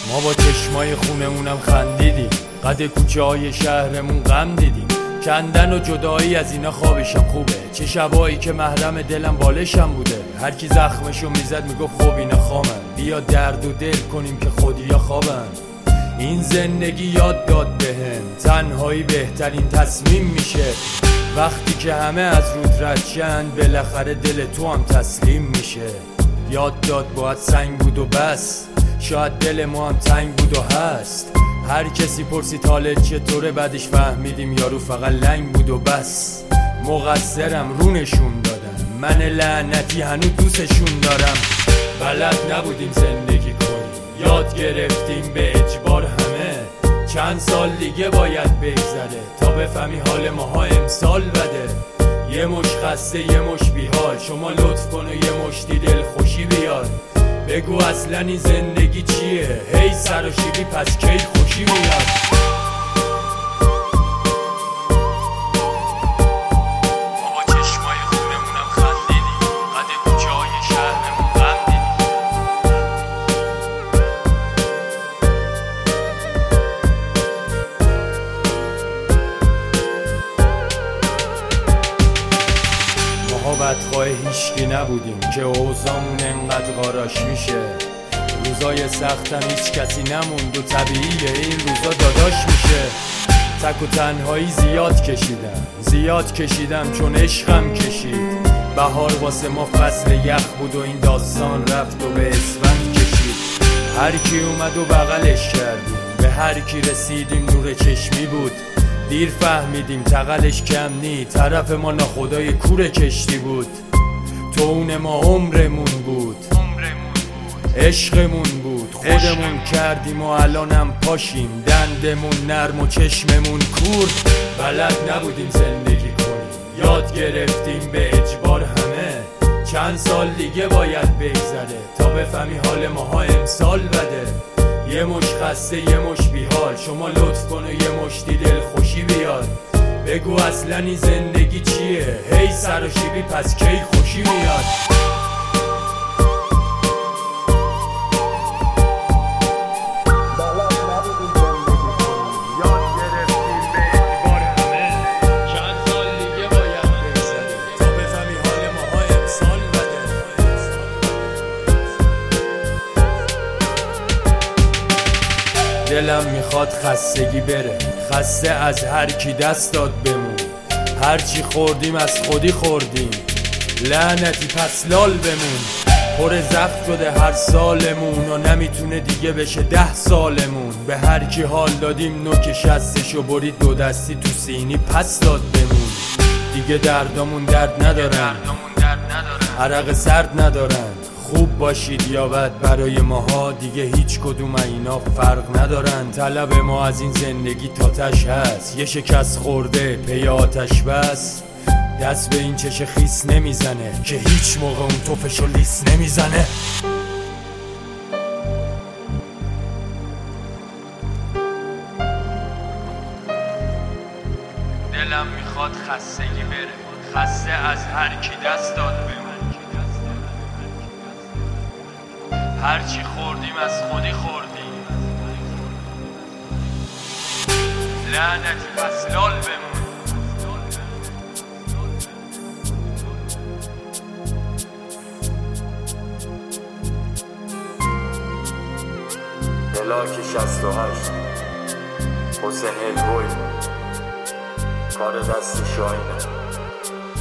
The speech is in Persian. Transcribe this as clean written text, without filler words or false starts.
ما با چشمای خونمونم خندیدیم، قد کوچه های شهرمون غم دیدیم. کندن و جدایی از اینا خوابشم خوبه، چه شبایی که محرم دلم بالشم بوده. هر کی زخمشو میزد میگفت خب اینا خامن، بیا درد و دل کنیم که خودیا خوابن. این زندگی یاد داد بهم تنهایی بهترین تصمیم میشه. وقتی که همه از رود رد شن بالاخره دل تو هم تسلیم میشه. یاد داد باید سنگ بود و بس، شاید دل ما هم تنگ بود و هست. هر کسی پرسید حالت چطوره، بعدش فهمیدیم یارو فقط لنگ بود و بس. مقصرم رو نشون دادم، من لعنتی هنوز دوستشون دارم. بلد نبودیم زندگی کنیم، یاد گرفتیم به اجبار همه. چند سال دیگه باید بگذره تا بفهمی حال ماها امسال بده. یه مش خسته یه مش بیحال، شما لطف کن و یه مشتی دل خوشی بیار. بگو اصلا این زندگی چیه، هی سر و شیبی پس کی خوشی میاد. بدخواه هیچکی نبودیم که اوضاعمون انقدر غاراش میشه. روزای سختم هیچ کسی نموند و طبیعیه این روزا داداش میشه. تک و تنهایی زیاد کشیدم چون عشقم کشید. بهار واسه ما فصل یخ بود و این داستان رفت و به اسفند کشید. هر کی اومد و بغلش کردیم، به هر کی رسیدیم نور چشمی بود. دیر فهمیدیم تقلش کم نی، طرف ما ناخدای کور کشتی بود. تو اون ما عمرمون بود، عشقمون بود، خودمون کردیم و الانم پاشیم. دندمون نرم و چشممون کور. بلد نبودیم زندگی کنیم، یاد گرفتیم به اجبار همه. چند سال دیگه باید بگذره تا بفهمی حال ماها امسال بده. یه مش خسته یه مش بیحال، شما لطف کن و یه مشتی دل خوشی بیار. بگو اصلا این زندگی چیه، هی سر و شیبی پس کی خوشی میاد. دلم میخواد خستگی بره، خسته از هر کی دست داد بمون. هرچی خوردیم از خودی خوردیم، لعنتی پس لال بمون. پر زخم شده هر سالمون و نمیتونه دیگه بشه 10 سالمون. به هر کی حال دادیم نوک شستشو برید دو دستی تو سینی پس داد بمون. دیگه دردامون درد ندارن، عرق سرد ندارن. خوب باشید یا بد برای ماها دیگه هیچ کدوم اینا فرق ندارن. طلب ما از این زندگی تاتش هست، یه شکست خورده پی آتش بس. دست به این چش خیس نمیزنه که هیچ موقع اون توفشو لیس نمیزنه. دلم میخواد خستگی بره، خسته از هر کی دست داد بمون. هرچی خوردیم از خودی خوردیم، لعنتی پس لال بمون. بلاک 68 حسین الگوی کار دست شاینه.